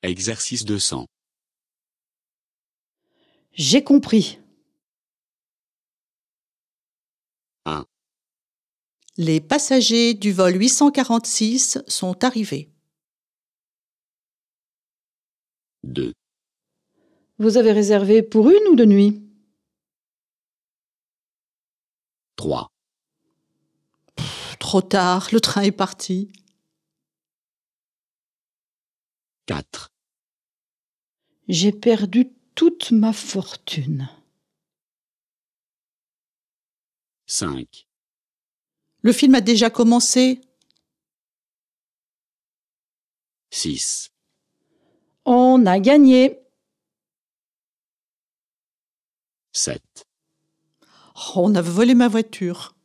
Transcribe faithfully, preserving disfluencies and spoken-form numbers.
Exercice deux cents. J'ai compris. un. Les passagers du vol huit cent quarante-six sont arrivés. deux. Vous avez réservé pour une ou deux nuits? trois. Trop tard, le train est parti. quatre. J'ai perdu toute ma fortune. cinq. Le film a déjà commencé. six. On a gagné. sept. Oh, on a volé ma voiture.